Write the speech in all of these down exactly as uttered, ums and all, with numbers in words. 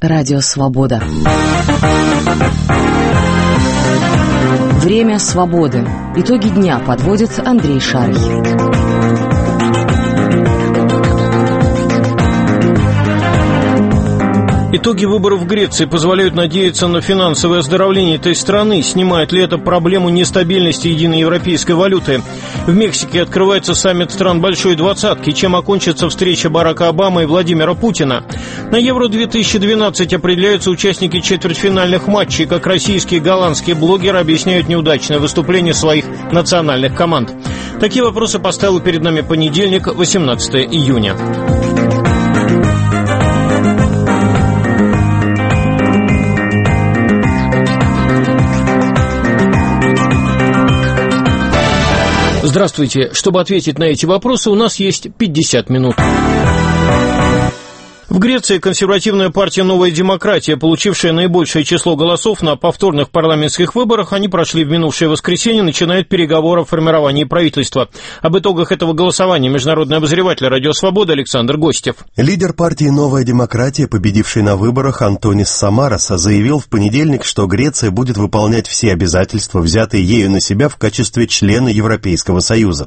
Радио Свобода. Время свободы. Итоги дня подводит Андрей Шарий. Итоги выборов в Греции позволяют надеяться на финансовое оздоровление этой страны. Снимает ли это проблему нестабильности единой европейской валюты? В Мексике открывается саммит стран Большой Двадцатки. Чем окончится встреча Барака Обамы и Владимира Путина? На Евро две тысячи двенадцать определяются участники четвертьфинальных матчей. Как российские и голландские блогеры объясняют неудачное выступление своих национальных команд. Такие вопросы поставил перед нами понедельник, восемнадцатого июня. Здравствуйте. Чтобы ответить на эти вопросы, у нас есть пятьдесят минут. В Греции консервативная партия «Новая демократия», получившая наибольшее число голосов на повторных парламентских выборах, они прошли в минувшее воскресенье, начинают переговоры о формировании правительства. Об итогах этого голосования международный обозреватель «Радио Свобода» Александр Гостев. Лидер партии «Новая демократия», победивший на выборах Антонис Самарас, заявил в понедельник, что Греция будет выполнять все обязательства, взятые ею на себя в качестве члена Европейского Союза.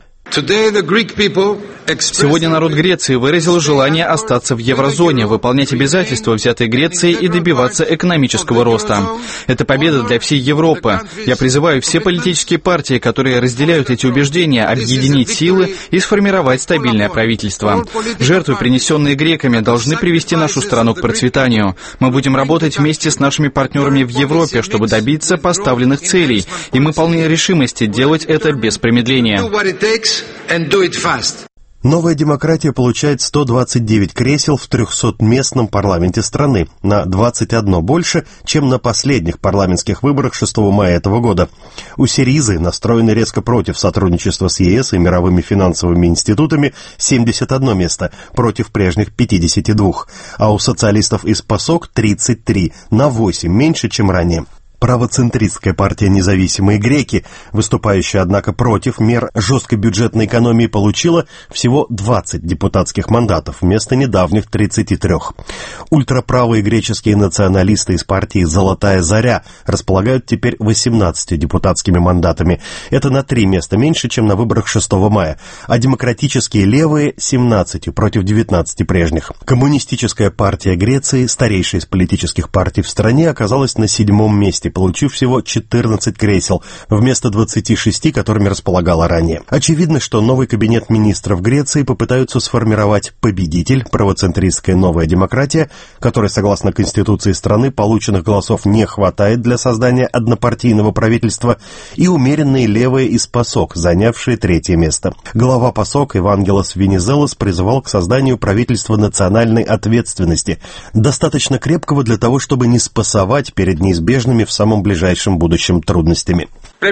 Сегодня народ Греции выразил желание остаться в еврозоне, выполнять обязательства, взятые Грецией, и добиваться экономического роста. Это победа для всей Европы. Я призываю все политические партии, которые разделяют эти убеждения, объединить силы и сформировать стабильное правительство. Жертвы, принесенные греками, должны привести нашу страну к процветанию. Мы будем работать вместе с нашими партнерами в Европе, чтобы добиться поставленных целей, и мы полны решимости делать это без промедления. And do it fast. Новая демократия получает сто двадцать девять кресел в трехсотместном парламенте страны, на двадцать одно больше, чем на последних парламентских выборах шестого мая этого года. У Сиризы, настроены резко против сотрудничества с ЕС и мировыми финансовыми институтами, семьдесят одно место против прежних пятидесяти двух, а у социалистов из ПАСОК тридцать три, на восемь меньше, чем ранее. Правоцентристская партия «Независимые греки», выступающая, однако, против мер жесткой бюджетной экономии, получила всего двадцать депутатских мандатов вместо недавних тридцати трёх. Ультраправые греческие националисты из партии «Золотая заря» располагают теперь восемнадцатью депутатскими мандатами. Это на три места меньше, чем на выборах шестого мая, а демократические левые – семнадцатью против девятнадцати прежних. Коммунистическая партия Греции, старейшая из политических партий в стране, оказалась на седьмом месте, получив всего четырнадцать кресел, вместо двадцати шести, которыми располагала ранее. Очевидно, что новый кабинет министров Греции попытаются сформировать победитель, правоцентристская «Новая демократия», которой, согласно Конституции страны, полученных голосов не хватает для создания однопартийного правительства, и умеренные левые из ПАСОК, занявшие третье место. Глава ПАСОК Евангелос Венизелос призывал к созданию правительства национальной ответственности, достаточно крепкого для того, чтобы не спасовать перед неизбежными в самом ближайшем будущем трудностями.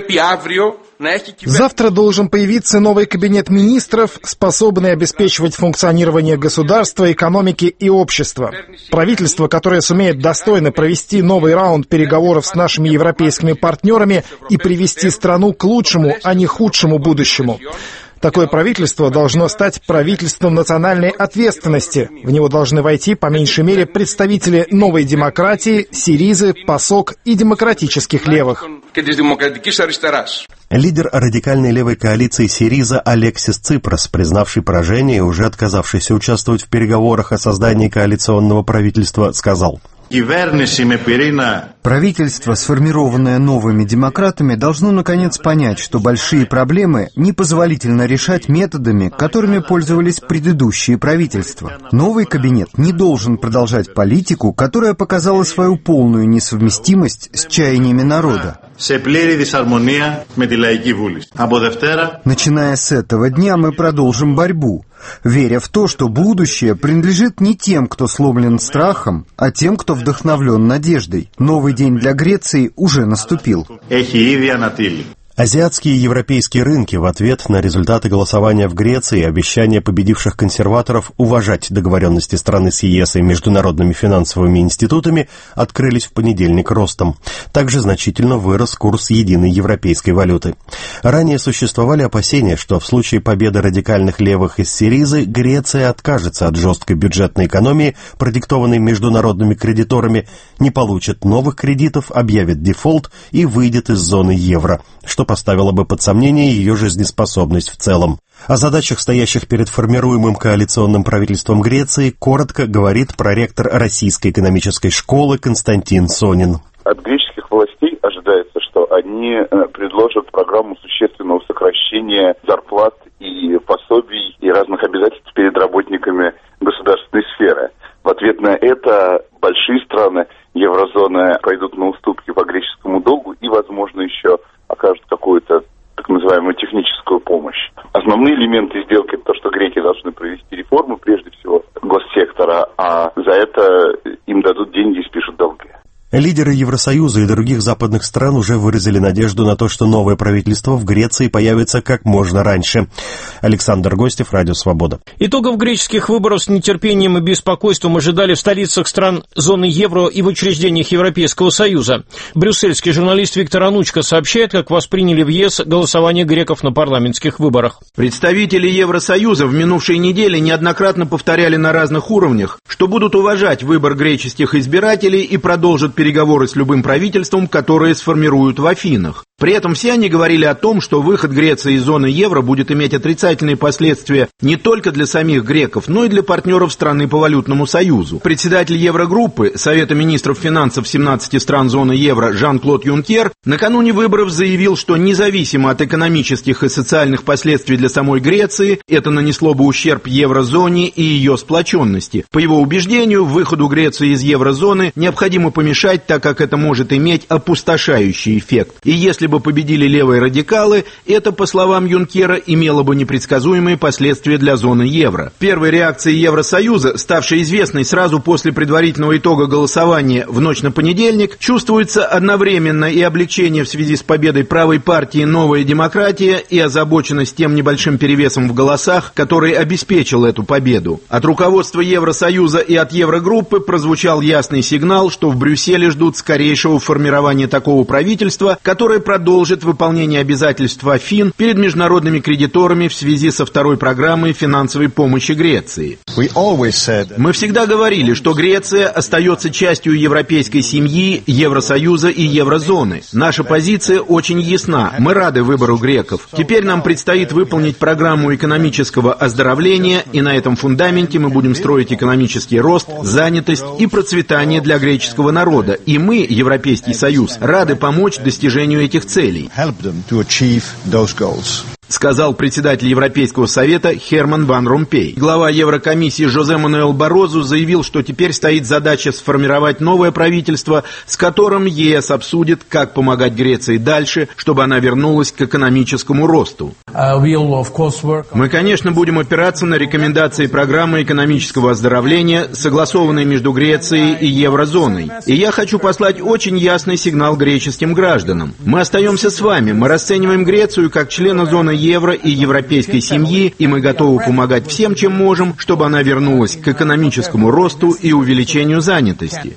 Завтра должен появиться новый кабинет министров, способный обеспечивать функционирование государства, экономики и общества. Правительство, которое сумеет достойно провести новый раунд переговоров с нашими европейскими партнерами и привести страну к лучшему, а не худшему будущему. Такое правительство должно стать правительством национальной ответственности. В него должны войти, по меньшей мере, представители новой демократии, Сиризы, ПАСОК и демократических левых. Лидер радикальной левой коалиции Сириза Алексис Ципрос, признавший поражение и уже отказавшийся участвовать в переговорах о создании коалиционного правительства, сказал: правительство, сформированное новыми демократами, должно наконец понять, что большие проблемы непозволительно решать методами, которыми пользовались предыдущие правительства. Новый кабинет не должен продолжать политику, которая показала свою полную несовместимость с чаяниями народа. Начиная с этого дня мы продолжим борьбу, веря в то, что будущее принадлежит не тем, кто сломлен страхом, а тем, кто вдохновлен надеждой. Новый день для Греции уже наступил. Азиатские и европейские рынки в ответ на результаты голосования в Греции и обещания победивших консерваторов уважать договоренности страны с ЕС и международными финансовыми институтами открылись в понедельник ростом. Также значительно вырос курс единой европейской валюты. Ранее существовали опасения, что в случае победы радикальных левых из Сиризы Греция откажется от жесткой бюджетной экономии, продиктованной международными кредиторами, не получит новых кредитов, объявит дефолт и выйдет из зоны евро, что поставило бы под сомнение ее жизнеспособность в целом. О задачах, стоящих перед формируемым коалиционным правительством Греции, коротко говорит проректор Российской экономической школы Константин Сонин. От греческих властей ожидается, что они предложат программу существенного сокращения зарплат и пособий и разных обязательств перед работниками государственной сферы. В ответ на это большие страны еврозоны пойдут на уступки по греческому долгу и, возможно, еще окажут какую-то так называемую техническую помощь. Основные элементы сделки — это то, что греки должны провести реформы, прежде всего, госсектора, а за это им дадут деньги и спишут долги. Лидеры Евросоюза и других западных стран уже выразили надежду на то, что новое правительство в Греции появится как можно раньше. Александр Гостев, Радио Свобода. Итогов греческих выборов с нетерпением и беспокойством ожидали в столицах стран зоны евро и в учреждениях Европейского Союза. Брюссельский журналист Виктор Анучко сообщает, как восприняли в ЕС голосование греков на парламентских выборах. Представители Евросоюза в минувшей неделе неоднократно повторяли на разных уровнях, что будут уважать выбор греческих избирателей и продолжат переговоры с любым правительством, которое сформируют в Афинах. При этом все они говорили о том, что выход Греции из зоны евро будет иметь отрицательные последствия не только для самих греков, но и для партнеров страны по валютному союзу. Председатель Еврогруппы, Совета министров финансов семнадцати стран зоны евро Жан-Клод Юнкер накануне выборов заявил, что независимо от экономических и социальных последствий для самой Греции, это нанесло бы ущерб еврозоне и ее сплоченности. По его убеждению, выходу Греции из еврозоны необходимо помешать, так как это может иметь опустошающий эффект. И если бы победили левые радикалы, это, по словам Юнкера, имело бы непредсказуемые последствия для зоны евро. Первой реакцией Евросоюза, ставшей известной сразу после предварительного итога голосования в ночь на понедельник, чувствуется одновременно и облегчение в связи с победой правой партии «Новая демократия» и озабоченность тем небольшим перевесом в голосах, который обеспечил эту победу. От руководства Евросоюза и от Еврогруппы прозвучал ясный сигнал, что в Брюсселе ждут скорейшего формирования такого правительства, которое продолжит выполнение обязательств Афин перед международными кредиторами в связи со второй программой финансовой помощи Греции. Мы всегда говорили, что Греция остается частью европейской семьи, Евросоюза и еврозоны. Наша позиция очень ясна. Мы рады выбору греков. Теперь нам предстоит выполнить программу экономического оздоровления, и на этом фундаменте мы будем строить экономический рост, занятость и процветание для греческого народа. И мы, Европейский Союз, рады помочь достижению этих целей, сказал председатель Европейского совета Херман Ван Ромпей. Глава Еврокомиссии Жозе Мануэль Барозу заявил, что теперь стоит задача сформировать новое правительство, с которым ЕС обсудит, как помогать Греции дальше, чтобы она вернулась к экономическому росту. Мы, конечно, будем опираться на рекомендации программы экономического оздоровления, согласованной между Грецией и еврозоной. И я хочу послать очень ясный сигнал греческим гражданам. Мы остаемся с вами, мы расцениваем Грецию как члена зоны евро и европейской семьи, и мы готовы помогать всем, чем можем, чтобы она вернулась к экономическому росту и увеличению занятости.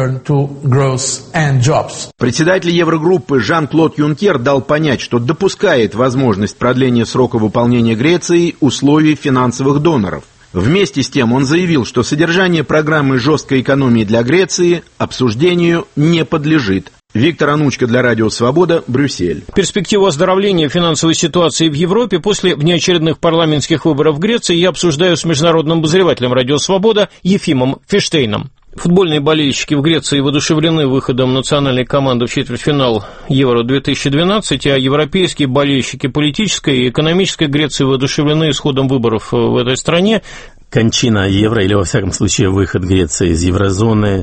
Председатель Еврогруппы Жан-Клод Юнкер дал понять, что допускает возможность продления срока выполнения Грецией условий финансовых доноров. Вместе с тем он заявил, что содержание программы жесткой экономии для Греции обсуждению не подлежит. Виктор Анучко для Радио Свобода, Брюссель. Перспективу оздоровления финансовой ситуации в Европе после внеочередных парламентских выборов в Греции я обсуждаю с международным обозревателем Радио Свобода Ефимом Ферштейном. Футбольные болельщики в Греции воодушевлены выходом национальной команды в четвертьфинал Евро-две тысячи двенадцать, а европейские болельщики политической и экономической Греции воодушевлены исходом выборов в этой стране. Кончина евро, или во всяком случае выход Греции из еврозоны,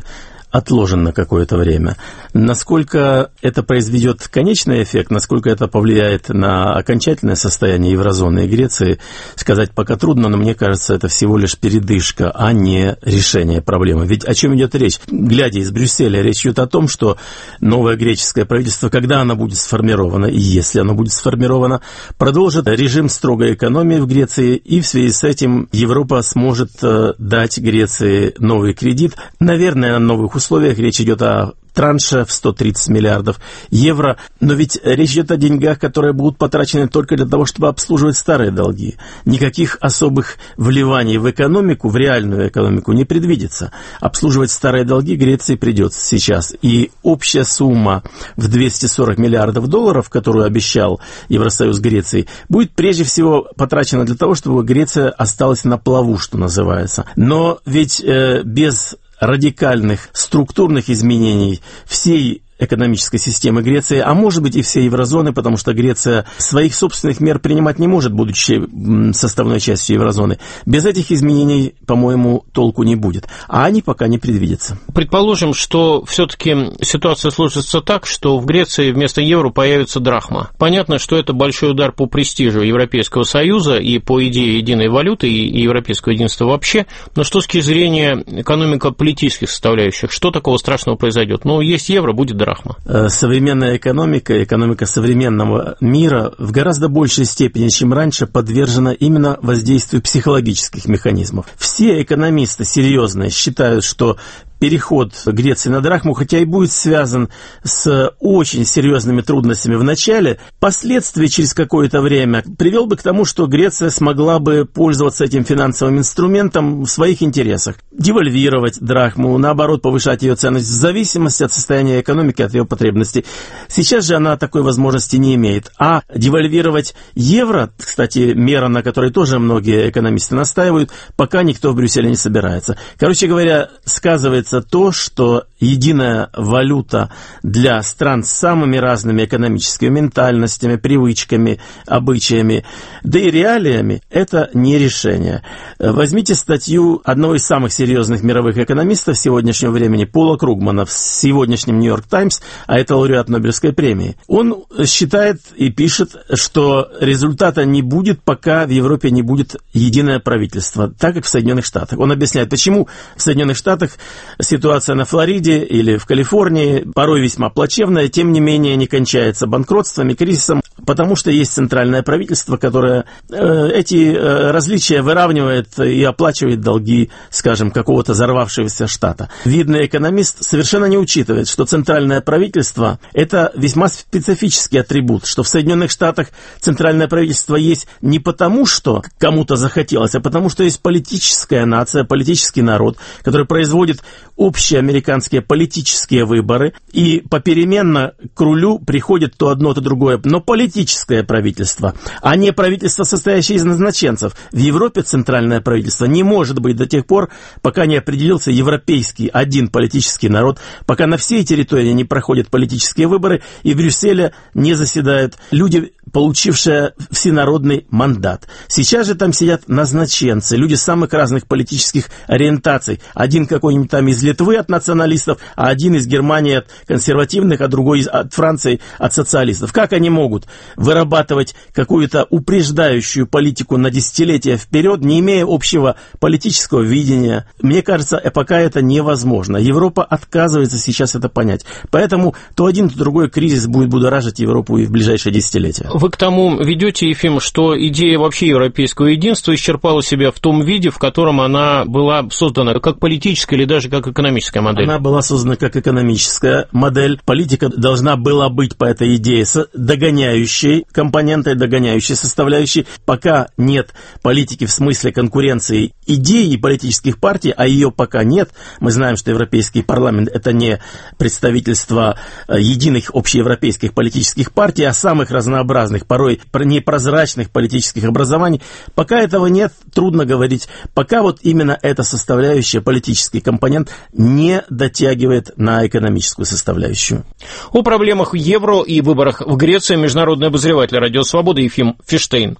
отложен на какое-то время. Насколько это произведет конечный эффект, насколько это повлияет на окончательное состояние еврозоны и Греции, сказать пока трудно, но мне кажется, это всего лишь передышка, а не решение проблемы. Ведь о чем идет речь? Глядя из Брюсселя, речь идет о том, что новое греческое правительство, когда оно будет сформировано, и если оно будет сформировано, продолжит режим строгой экономии в Греции, и в связи с этим Европа сможет дать Греции новый кредит, наверное, на новых условиях. Речь идет о транше в сто тридцать миллиардов евро, но ведь речь идет о деньгах, которые будут потрачены только для того, чтобы обслуживать старые долги. Никаких особых вливаний в экономику, в реальную экономику не предвидится. Обслуживать старые долги Греции придется сейчас. И общая сумма в двести сорок миллиардов долларов, которую обещал Евросоюз Греции, будет прежде всего потрачена для того, чтобы Греция осталась на плаву, что называется. Но ведь э, без радикальных структурных изменений всей экономической системы Греции, а может быть и всей еврозоны, потому что Греция своих собственных мер принимать не может, будучи составной частью еврозоны. Без этих изменений, по-моему, толку не будет. А они пока не предвидятся. Предположим, что все-таки ситуация сложится так, что в Греции вместо евро появится драхма. Понятно, что это большой удар по престижу Европейского Союза и по идее единой валюты и европейского единства вообще. Но что с точки зрения экономико-политических составляющих, что такого страшного произойдет? Ну, есть евро, будет драхма. Современная экономика, экономика современного мира в гораздо большей степени, чем раньше, подвержена именно воздействию психологических механизмов. Все экономисты серьезные считают, что переход Греции на драхму, хотя и будет связан с очень серьезными трудностями в начале, впоследствии через какое-то время привел бы к тому, что Греция смогла бы пользоваться этим финансовым инструментом в своих интересах. Девальвировать драхму, наоборот, повышать ее ценность в зависимости от состояния экономики, от ее потребностей. Сейчас же она такой возможности не имеет. А девальвировать евро, кстати, мера, на которой тоже многие экономисты настаивают, пока никто в Брюсселе не собирается. Короче говоря, сказывается то, что единая валюта для стран с самыми разными экономическими ментальностями, привычками, обычаями, да и реалиями, это не решение. Возьмите статью одного из самых серьезных мировых экономистов сегодняшнего времени, Пола Кругмана, в сегодняшнем «Нью-Йорк Таймс», а это лауреат Нобелевской премии. Он считает и пишет, что результата не будет, пока в Европе не будет единое правительство, так как в Соединенных Штатах. Он объясняет, почему в Соединенных Штатах ситуация на Флориде или в Калифорнии порой весьма плачевная, тем не менее не кончается банкротством и кризисом, потому что есть центральное правительство, которое э, эти э, различия выравнивает и оплачивает долги, скажем, какого-то взорвавшегося штата. Видный экономист совершенно не учитывает, что центральное правительство – это весьма специфический атрибут, что в Соединенных Штатах центральное правительство есть не потому, что кому-то захотелось, а потому, что есть политическая нация, политический народ, который производит общие американские политические выборы, и попеременно к рулю приходит то одно, то другое, но политическое правительство, а не правительство, состоящее из назначенцев. В Европе центральное правительство не может быть до тех пор, пока не определился европейский один политический народ, пока на всей территории не проходят политические выборы, и в Брюсселе не заседают люди, получившие всенародный мандат. Сейчас же там сидят назначенцы, люди самых разных политических ориентаций. Один какой-нибудь там из Литвы от националистов, а один из Германии от консервативных, а другой от Франции от социалистов. Как они могут вырабатывать какую-то упреждающую политику на десятилетия вперед, не имея общего политического видения? Мне кажется, пока это невозможно. Европа отказывается сейчас это понять. Поэтому то один, то другой кризис будет будоражить Европу и в ближайшие десятилетия. Вы к тому ведете, Ефим, что идея вообще европейского единства исчерпала себя в том виде, в котором она была создана, как политическая или даже как экономическая модель? Она была создана как экономическая модель. Политика должна была быть по этой идее догоняющей компонентой, догоняющей составляющей. Пока нет политики в смысле конкуренции идей и политических партий, а ее пока нет. Мы знаем, что Европейский парламент – это не представительство единых общеевропейских политических партий, а самых разнообразных, порой непрозрачных политических образований. Пока этого нет, трудно говорить. Пока вот именно эта составляющая, политический компонент, не дотягивает на экономическую составляющую. О проблемах евро и выборах в Греции международный обозреватель «Радио Свобода» Ефим Фиштейн.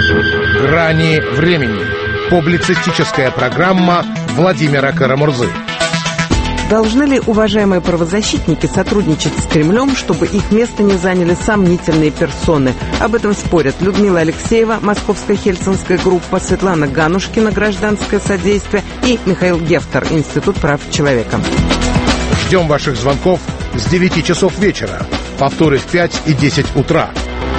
«Грани времени». Публицистическая программа Владимира Карамурзы. Должны ли уважаемые правозащитники сотрудничать с Кремлем, чтобы их место не заняли сомнительные персоны? Об этом спорят Людмила Алексеева, Московская Хельсинская группа, Светлана Ганушкина, Гражданское содействие и Михаил Гефтер, Институт прав человека. Ждем ваших звонков с девяти часов вечера. Повторы в пять и десять утра.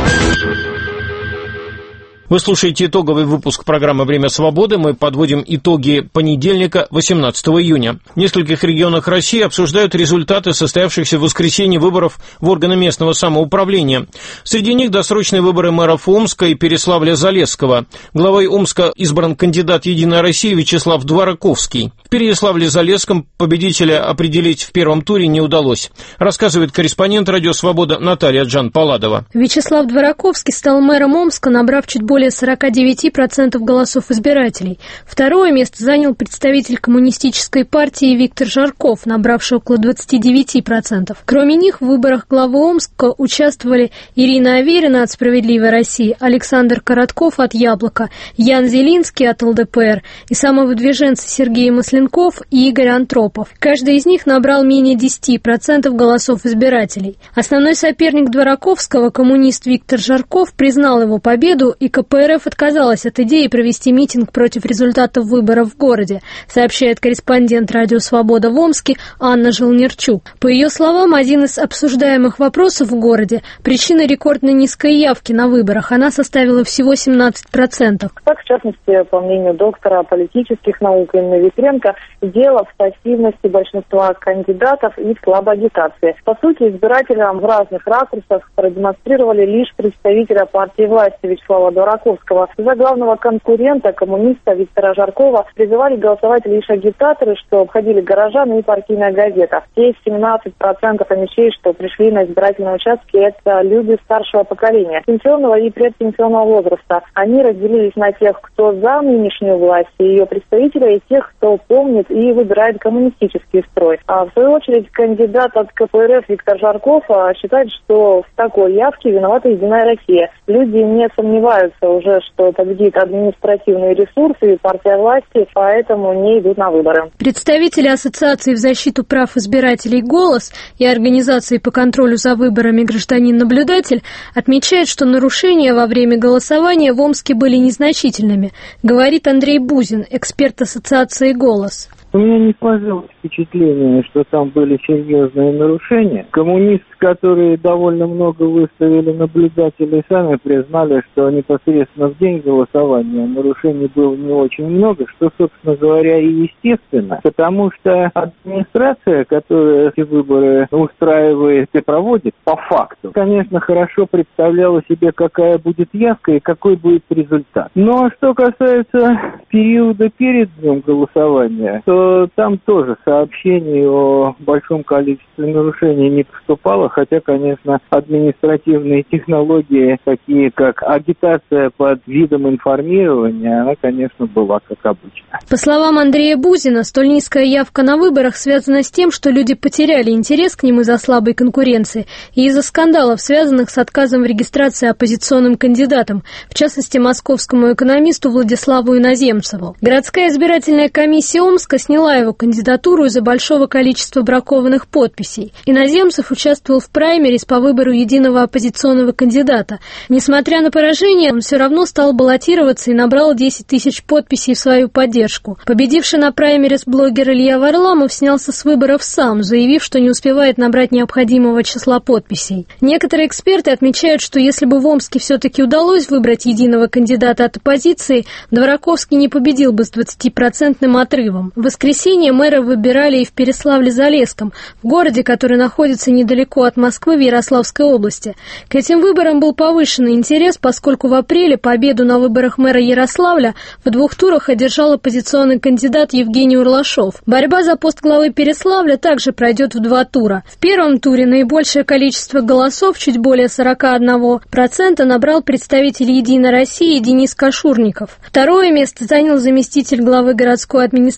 Вы слушаете итоговый выпуск программы «Время свободы». Мы подводим итоги понедельника, восемнадцатого июня. В нескольких регионах России обсуждают результаты состоявшихся в воскресенье выборов в органы местного самоуправления. Среди них досрочные выборы мэров Омска и Переславля-Залесского. Главой Омска избран кандидат «Единой России» Вячеслав Двораковский. В Переславле-Залесском победителя определить в первом туре не удалось, рассказывает корреспондент «Радио Свобода» Наталья Джан-Паладова. Вячеслав Двораковский стал мэром Омска, набрав чуть более более сорок девять процентов голосов избирателей. Второе место занял представитель коммунистической партии Виктор Жарков, набравший около двадцать девять процентов. Кроме них в выборах главы Омска участвовали Ирина Аверина от «Справедливой России», Александр Коротков от «Яблока», Ян Зелинский от эл дэ пэ эр и самовыдвиженцы Сергей Масленков и Игорь Антропов. Каждый из них набрал менее десять процентов голосов избирателей. Основной соперник Двораковского, коммунист Виктор Жарков, признал его победу, и ка пэ эр эф отказалась от идеи провести митинг против результатов выборов в городе, сообщает корреспондент «Радио Свобода» в Омске Анна Желнерчук. По ее словам, один из обсуждаемых вопросов в городе – причина рекордно низкой явки на выборах. Она составила всего семнадцать процентов. Так, в частности, по мнению доктора политических наук Инны Ветренко, дело в пассивности большинства кандидатов и слабой агитации. По сути, избирателям в разных ракурсах продемонстрировали лишь представителя партии власти Вячеслава Двораковского. За главного конкурента, коммуниста Виктора Жаркова, призывали голосовать лишь агитаторы, что обходили горожан, и партийная газета. Те семнадцать процентов омичей, что пришли на избирательные участки, это люди старшего поколения, пенсионного и предпенсионного возраста. Они разделились на тех, кто за нынешнюю власть и ее представителя, и тех, кто помнит и выбирает коммунистический строй. А в свою очередь кандидат от ка пэ эр эф Виктор Жарков считает, что в такой явке виновата «Единая Россия». Люди не сомневаются уже, что победит административные ресурсы и партия власти, поэтому не идут на выборы. Представители Ассоциации в защиту прав избирателей «Голос» и Организации по контролю за выборами «Гражданин-наблюдатель» отмечают, что нарушения во время голосования в Омске были незначительными, говорит Андрей Бузин, эксперт Ассоциации «Голос». У меня не сложилось впечатление, что там были серьезные нарушения. Коммунисты, которые довольно много выставили наблюдателей, сами признали, что непосредственно в день голосования нарушений было не очень много, что, собственно говоря, и естественно, потому что администрация, которая эти выборы устраивает и проводит по факту, конечно, хорошо представляла себе, какая будет явка и какой будет результат. Но что касается периода перед днем голосования, то там тоже сообщений о большом количестве нарушений не поступало, хотя, конечно, административные технологии, такие как агитация под видом информирования, она, конечно, была как обычно. По словам Андрея Бузина, столь низкая явка на выборах связана с тем, что люди потеряли интерес к ним из-за слабой конкуренции и из-за скандалов, связанных с отказом в регистрации оппозиционным кандидатам, в частности, московскому экономисту Владиславу Иноземцеву. Городская избирательная комиссия Омска сняла его кандидатуру из-за большого количества бракованных подписей. Иноземцев участвовал в праймерис по выбору единого оппозиционного кандидата. Несмотря на поражение, он все равно стал баллотироваться и набрал десять тысяч подписей в свою поддержку. Победивший на праймерис блогер Илья Варламов снялся с выборов сам, заявив, что не успевает набрать необходимого числа подписей. Некоторые эксперты отмечают, что если бы в Омске все-таки удалось выбрать единого кандидата от оппозиции, Двораковский не победил бы с двадцатипроцентным отрывом. В воскресенье мэра выбирали и в Переславле-Залесском, в городе, который находится недалеко от Москвы в Ярославской области. К этим выборам был повышенный интерес, поскольку в апреле победу на выборах мэра Ярославля в двух турах одержал оппозиционный кандидат Евгений Урлашов. Борьба за пост главы Переславля также пройдет в два тура. В первом туре наибольшее количество голосов, чуть более сорок один процент, набрал представитель «Единой России» Денис Кашурников. Второе место занял заместитель главы городской администрации Николай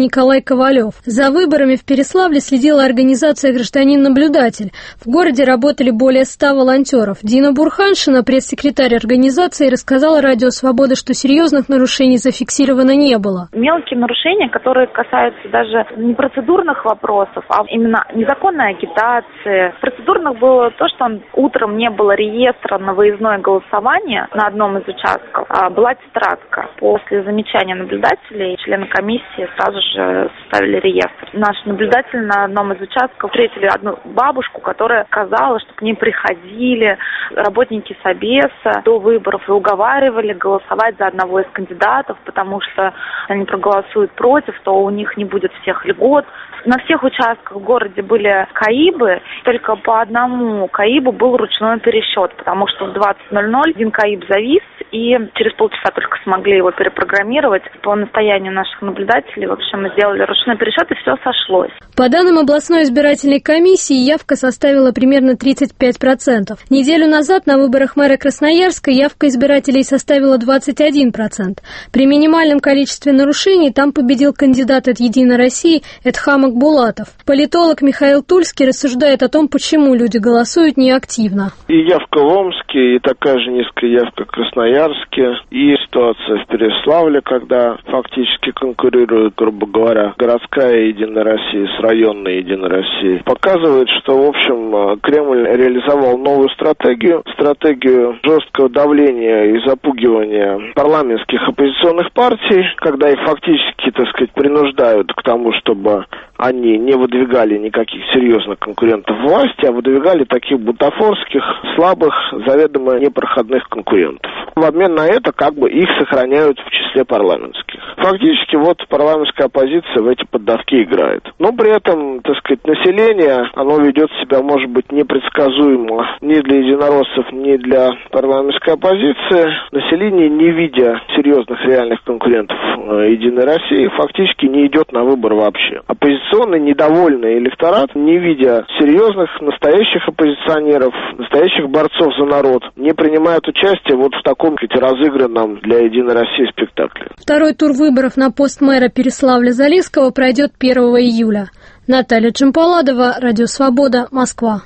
Николай Ковалев. За выборами в Переславле следила организация «Гражданин-наблюдатель». В городе работали более ста волонтеров. Дина Бурханшина, пресс-секретарь организации, рассказала «Радио Свобода», что серьезных нарушений зафиксировано не было. Мелкие нарушения, которые касаются даже не процедурных вопросов, а именно незаконной агитации. Процедурных было то, что утром не было реестра на выездное голосование на одном из участков. А была тетрадка. После замечания наблюдателей члены комиссии сразу же составили реестр. Наши наблюдатели на одном из участков встретили одну бабушку, которая сказала, что к ней приходили работники Собеса до выборов и уговаривали голосовать за одного из кандидатов, потому что они проголосуют против, то у них не будет всех льгот. На всех участках в городе были КАИБы, только по одному КАИБу был ручной пересчет, потому что в двадцать ноль ноль один КАИБ завис, и через полчаса только смогли его перепрограммировать. По настоянию наших наблюдателей, в общем, мы сделали ручной пересчет, и все сошлось. По данным областной избирательной комиссии, явка составила примерно тридцать пять процентов. Неделю назад на выборах мэра Красноярска явка избирателей составила двадцать один процент. При минимальном количестве нарушений там победил кандидат от «Единой России» Эдхамак Булатов. Политолог Михаил Тульский рассуждает о том, почему люди голосуют неактивно. И явка в Омске, и такая же низкая явка в Красноярске, и ситуация в Переславле, когда фактически конкурируют, грубо говоря, городская «Единая Россия» с районной «Единой Россией», показывает, что, в общем, Кремль реализовал новую стратегию, стратегию жесткого давления и запугивания парламентских оппозиционных партий, когда их фактически, так сказать, принуждают к тому, чтобы они не выдвигали никаких серьезных конкурентов власти, а выдвигали таких бутафорских, слабых, заведомо непроходных конкурентов. В обмен на это как бы их сохраняют в числе парламентских. Фактически вот парламентская оппозиция в эти поддавки играет. Но при этом, так сказать, население, оно ведет себя, может быть, непредсказуемо ни для единороссов, ни для парламентской оппозиции. Население, не видя серьезных реальных конкурентов «Единой России», фактически не идет на выбор вообще. Оппозиционный недовольный электорат, не видя серьезных настоящих оппозиционеров, настоящих борцов за народ, не принимает участие вот в таком, сказать, разыгранном для «Единой России» спектакле. Второй тур выборов на пост мэра Переславля-Залесского пройдет первого июля. Наталья Джампаладова, Радио Свобода, Москва.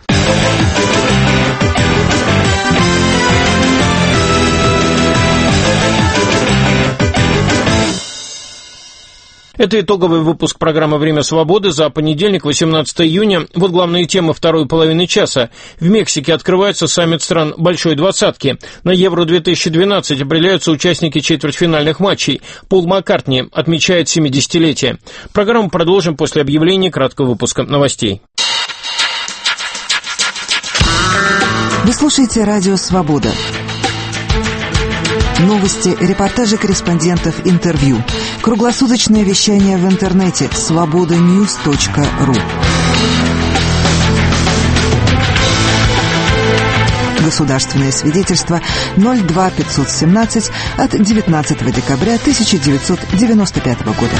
Это итоговый выпуск программы «Время свободы» за понедельник, восемнадцатое июня. Вот главные темы второй половины часа. В Мексике открывается саммит стран Большой Двадцатки. На Евро две тысячи двенадцать определяются участники четвертьфинальных матчей. Пол Маккартни отмечает семидесятилетие. Программу продолжим после объявления краткого выпуска новостей. Вы слушаете «Радио Свобода». Новости, репортажи корреспондентов, интервью. Круглосуточное вещание в интернете свобода ньюс точка ру. Государственное свидетельство ноль два пятьсот семнадцать от девятнадцатого декабря тысяча девятьсот девяносто пятого года.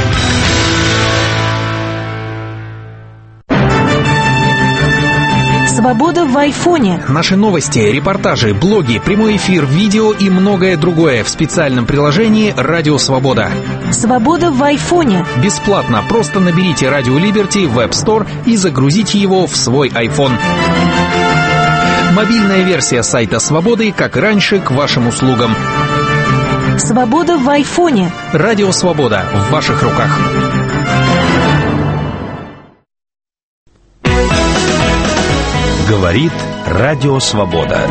Свобода в айфоне. Наши новости, репортажи, блоги, прямой эфир, видео и многое другое в специальном приложении «Радио Свобода». Свобода в айфоне. Бесплатно. Просто наберите «Радио Либерти» в App Store и загрузите его в свой iPhone. Мобильная версия сайта «Свободы», как раньше, к вашим услугам. Свобода в айфоне. «Радио Свобода» в ваших руках. Говорит Радио Свобода.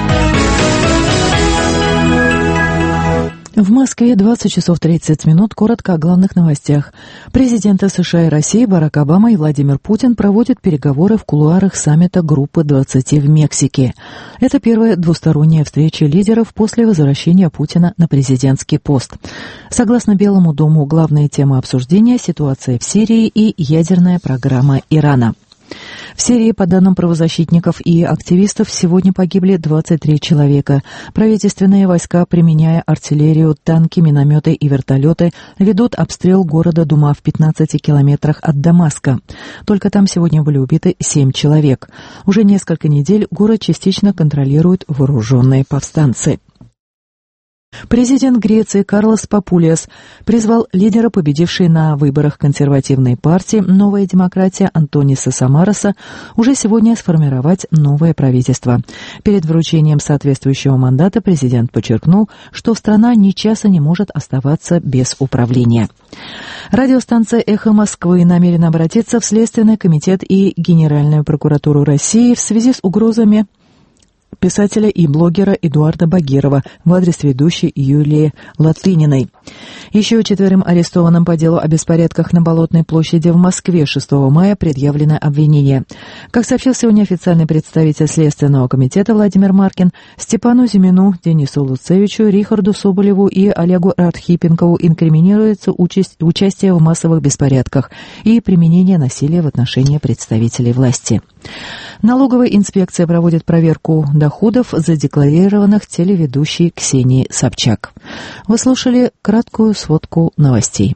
В Москве двадцать часов тридцать минут. Коротко о главных новостях. Президенты США и России Барак Обама и Владимир Путин проводят переговоры в кулуарах саммита Группы двадцати в Мексике. Это первая двусторонняя встреча лидеров после возвращения Путина на президентский пост. Согласно Белому дому, главные темы обсуждения – ситуация в Сирии и ядерная программа Ирана. В Сирии, по данным правозащитников и активистов, сегодня погибли двадцать три человека. Правительственные войска, применяя артиллерию, танки, минометы и вертолеты, ведут обстрел города Дума в пятнадцати километрах от Дамаска. Только там сегодня были убиты семь человек. Уже несколько недель город частично контролируют вооруженные повстанцы. Президент Греции Карлос Папулиас призвал лидера, победившей на выборах консервативной партии «Новая демократия» Антониса Самароса уже сегодня сформировать новое правительство. Перед вручением соответствующего мандата президент подчеркнул, что страна ни часа не может оставаться без управления. Радиостанция «Эхо Москвы» намерена обратиться в Следственный комитет и Генеральную прокуратуру России в связи с угрозами писателя и блогера Эдуарда Багирова в адрес ведущей Юлии Латыниной. Еще четверым арестованным по делу о беспорядках на Болотной площади в Москве шестого мая предъявлено обвинение. Как сообщил сегодня официальный представитель Следственного комитета Владимир Маркин, Степану Зимину, Денису Луцевичу, Рихарду Соболеву и Олегу Архипенкову инкриминируется участь, участие в массовых беспорядках и применение насилия в отношении представителей власти. Налоговая инспекция проводит проверку доходов задекларированных телеведущей Ксении Собчак. Вы слушали краткую сводку новостей.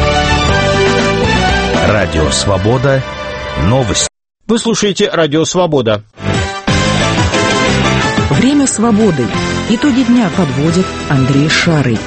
Радио «Свобода». Новости. Вы слушаете «Радио Свобода». Время свободы. Итоги дня подводит Андрей Шарый.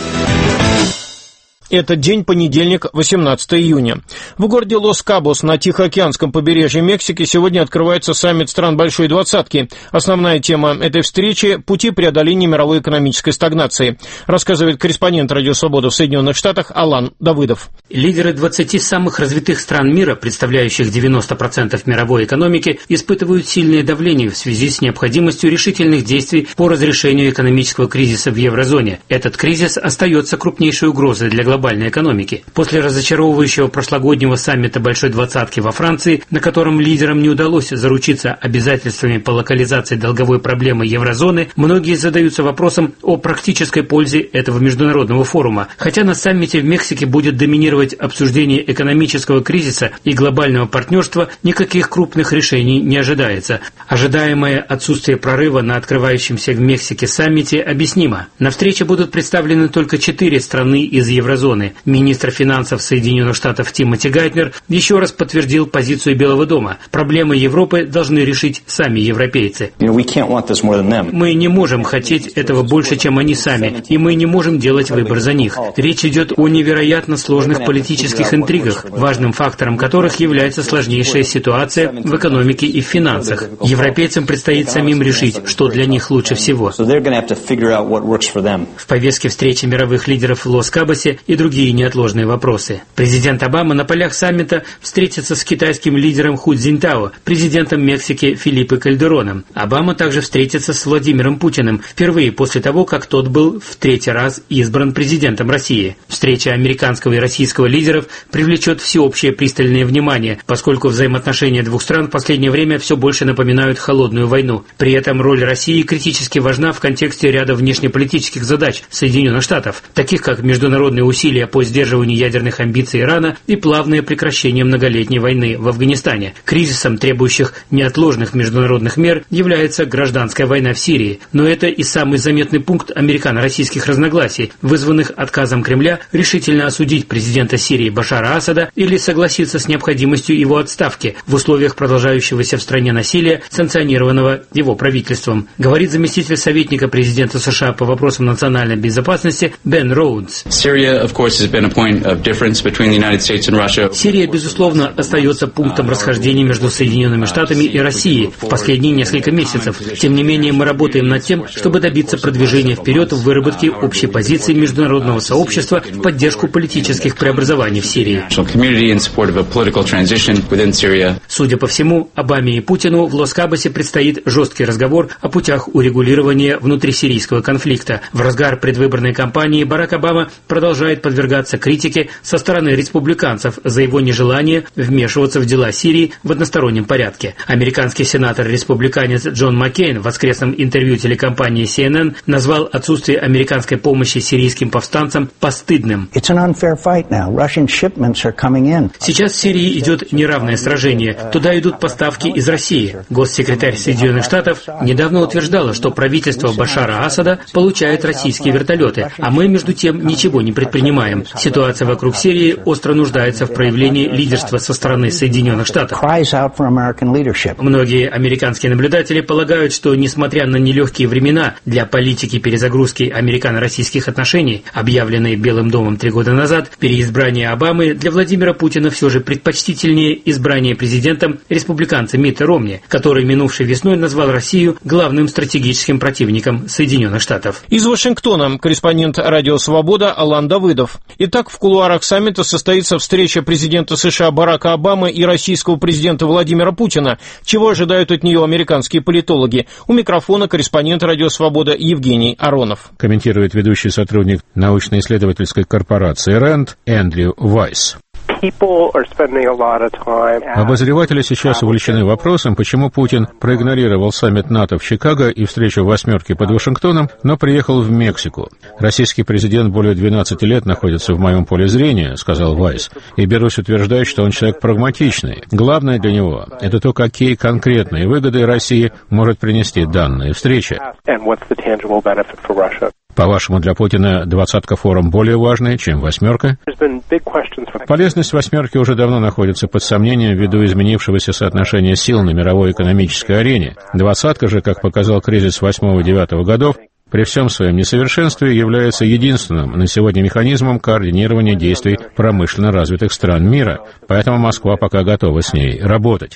Это день понедельник, восемнадцатого июня. В городе Лос-Кабос на Тихоокеанском побережье Мексики сегодня открывается саммит стран Большой Двадцатки. Основная тема этой встречи – пути преодоления мировой экономической стагнации, рассказывает корреспондент «Радио Свобода» в Соединенных Штатах Алан Давыдов. Лидеры двадцати самых развитых стран мира, представляющих девяносто процентов мировой экономики, испытывают сильное давление в связи с необходимостью решительных действий по разрешению экономического кризиса в еврозоне. Этот кризис остается крупнейшей угрозой для глобальной глобальной экономики. После разочаровывающего прошлогоднего саммита Большой Двадцатки во Франции, на котором лидерам не удалось заручиться обязательствами по локализации долговой проблемы еврозоны, многие задаются вопросом о практической пользе этого международного форума. Хотя на саммите в Мексике будет доминировать обсуждение экономического кризиса и глобального партнерства, никаких крупных решений не ожидается. Ожидаемое отсутствие прорыва на открывающемся в Мексике саммите объяснимо. На встрече будут представлены только четыре страны из еврозоны. Министр финансов Соединенных Штатов Тимоти Гайтнер еще раз подтвердил позицию Белого дома. Проблемы Европы должны решить сами европейцы. Мы не можем хотеть этого больше, чем они сами, и мы не можем делать выбор за них. Речь идет о невероятно сложных политических интригах, важным фактором которых является сложнейшая ситуация в экономике и в финансах. Европейцам предстоит самим решить, что для них лучше всего. В повестке встречи мировых лидеров в Лос-Кабосе и другие неотложные вопросы. Президент Обама на полях саммита встретится с китайским лидером Ху Цзиньтао, президентом Мексики Фелипе Кальдероном. Обама также встретится с Владимиром Путиным, впервые после того, как тот был в третий раз избран президентом России. Встреча американского и российского лидеров привлечет всеобщее пристальное внимание, поскольку взаимоотношения двух стран в последнее время все больше напоминают холодную войну. При этом роль России критически важна в контексте ряда внешнеполитических задач Соединенных Штатов, таких как международные усилия по сдерживанию ядерных амбиций Ирана и плавное прекращение многолетней войны в Афганистане. Кризисом, требующих неотложных международных мер, является гражданская война в Сирии. Но это и самый заметный пункт американо-российских разногласий, вызванных отказом Кремля решительно осудить президента Сирии Башара Асада или согласиться с необходимостью его отставки в условиях продолжающегося в стране насилия, санкционированного его правительством, говорит заместитель советника президента США по вопросам национальной безопасности Бен Роудс. Сирия, безусловно, остается пунктом расхождения между Соединенными Штатами и Россией в последние несколько месяцев. Тем не менее, мы работаем над тем, чтобы добиться продвижения вперед в выработке общей позиции международного сообщества в поддержку политических преобразований в Сирии. Судя по всему, Обаме и Путину в Лос-Кабосе предстоит жесткий разговор о путях урегулирования внутрисирийского конфликта. В разгар предвыборной кампании Барак Обама продолжает подвергаться критике со стороны республиканцев за его нежелание вмешиваться в дела Сирии в одностороннем порядке. Американский сенатор-республиканец Джон Маккейн в воскресном интервью телекомпании си эн эн назвал отсутствие американской помощи сирийским повстанцам постыдным. Сейчас в Сирии идет неравное сражение. Туда идут поставки из России. Госсекретарь Соединенных Штатов недавно утверждала, что правительство Башара Асада получает российские вертолеты, а мы, между тем, ничего не предпринимаем. понимаем. Ситуация вокруг Сирии остро нуждается в проявлении лидерства со стороны Соединенных Штатов. Многие американские наблюдатели полагают, что, несмотря на нелегкие времена для политики перезагрузки американо-российских отношений, объявленные Белым домом три года назад, переизбрание Обамы для Владимира Путина все же предпочтительнее избрания президентом республиканца Митта Ромни, который минувшей весной назвал Россию главным стратегическим противником Соединенных Штатов. Из Вашингтона корреспондент «Радио Свобода» Алан Давыдов. Итак, в кулуарах саммита состоится встреча президента США Барака Обамы и российского президента Владимира Путина. Чего ожидают от нее американские политологи? У микрофона корреспондент «Радио Свобода» Евгений Аронов. Комментирует ведущий сотрудник научно-исследовательской корпорации рэнд Эндрю Вайс. Обозреватели сейчас увлечены вопросом, почему Путин проигнорировал саммит НАТО в Чикаго и встречу «восьмерки» под Вашингтоном, но приехал в Мексику. «Российский президент более двенадцати лет находится в моем поле зрения», — сказал Вайс, «и берусь утверждать, что он человек прагматичный. Главное для него — это то, какие конкретные выгоды России может принести данная встреча». По-вашему, для Путина двадцатка форум более важная, чем «восьмерка»? Полезность «восьмерки» уже давно находится под сомнением ввиду изменившегося соотношения сил на мировой экономической арене. «Двадцатка» же, как показал кризис восьмого-девятого годов, при всем своем несовершенстве является единственным на сегодня механизмом координирования действий промышленно развитых стран мира, поэтому Москва пока готова с ней работать.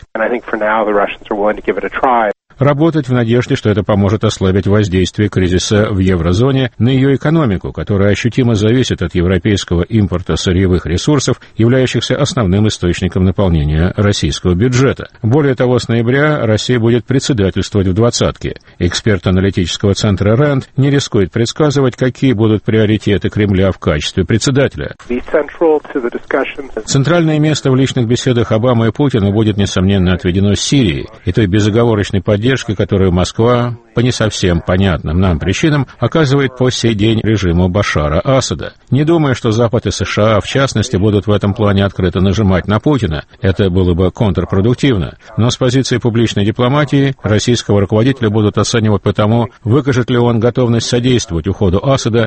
Работать в надежде, что это поможет ослабить воздействие кризиса в еврозоне на ее экономику, которая ощутимо зависит от европейского импорта сырьевых ресурсов, являющихся основным источником наполнения российского бюджета. Более того, с ноября Россия будет председательствовать в двадцатке. Эксперт аналитического центра рэнд не рискует предсказывать, какие будут приоритеты Кремля в качестве председателя. Центральное место в личных беседах Обамы и Путина будет, несомненно, отведено Сирии и той безоговорочной поддержке, которую Москва, по не совсем понятным нам причинам, оказывает по сей день режиму Башара Асада. Не думаю, что Запад и США, в частности, будут в этом плане открыто нажимать на Путина. Это было бы контрпродуктивно. Но с позиции публичной дипломатии российского руководителя будут оценивать по тому, выкажет ли он готовность содействовать уходу Асада,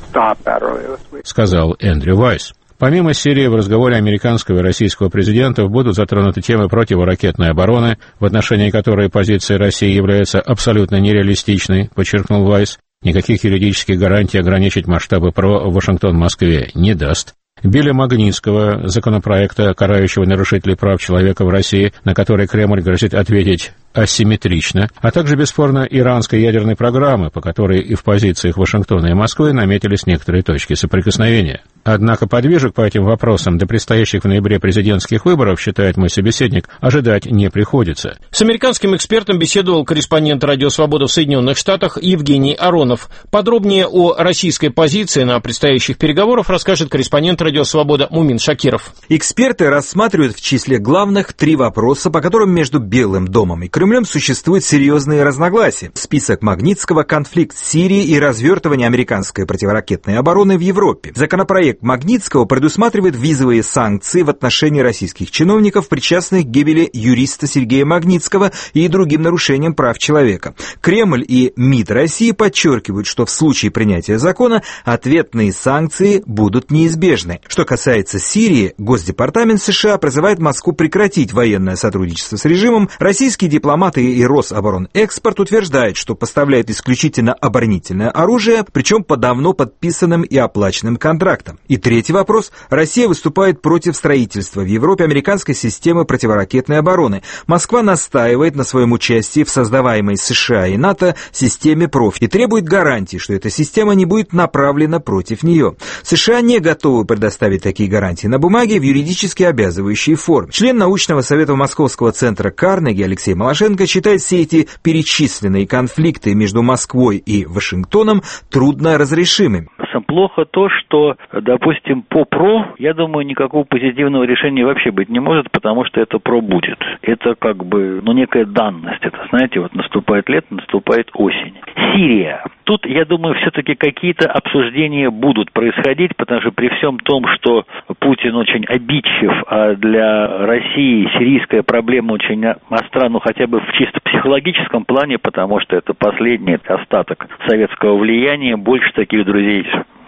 сказал Эндрю Вайс. Помимо Сирии, в разговоре американского и российского президентов будут затронуты темы противоракетной обороны, в отношении которой позиция России является абсолютно нереалистичной, подчеркнул Вайс. Никаких юридических гарантий ограничить масштабы ПРО в Вашингтон-Москве не даст. Билли Магнитского, законопроекта, карающего нарушителей прав человека в России, на который Кремль грозит ответить асимметрично, а также, бесспорно, иранской ядерной программы, по которой и в позициях Вашингтона и Москвы наметились некоторые точки соприкосновения. Однако подвижек по этим вопросам до предстоящих в ноябре президентских выборов, считает мой собеседник, ожидать не приходится. С американским экспертом беседовал корреспондент «Радио Свобода» в Соединенных Штатах Евгений Аронов. Подробнее о российской позиции на предстоящих переговорах расскажет корреспондент «Радио Свобода» Мумин Шакиров. Эксперты рассматривают в числе главных три вопроса, по которым между Белым домом и Кремлем существуют серьезные разногласия. Список Магнитского, конфликт в Сирии и развертывание американской противоракетной обороны в Европе. Законопроект Магнитского предусматривает визовые санкции в отношении российских чиновников, причастных к гибели юриста Сергея Магнитского и другим нарушениям прав человека. Кремль и МИД России подчеркивают, что в случае принятия закона ответные санкции будут неизбежны. Что касается Сирии, Госдепартамент США призывает Москву прекратить военное сотрудничество с режимом. Российские дипломаты и Рособоронэкспорт утверждают, что поставляют исключительно оборонительное оружие, причем по давно подписанным и оплаченным контрактам. И третий вопрос. Россия выступает против строительства в Европе американской системы противоракетной обороны. Москва настаивает на своем участии в создаваемой США и НАТО системе ПРОФ и требует гарантий, что эта система не будет направлена против нее. США не готовы предоставить такие гарантии на бумаге в юридически обязывающей форме. Член научного совета Московского центра Карнеги Алексей Малашенко считает все эти перечисленные конфликты между Москвой и Вашингтоном трудно разрешимыми. Плохо то, что, допустим, по ПРО, я думаю, никакого позитивного решения вообще быть не может, потому что это ПРО будет. Это как бы, ну, некая данность. Это, знаете, вот наступает лето, наступает осень. Сирия. Тут, я думаю, все-таки какие-то обсуждения будут происходить, потому что при всем том, что Путин очень обидчив, а для России сирийская проблема очень остра, ну, хотя бы в чисто психологическом плане, потому что это последний остаток советского влияния, больше таких друзей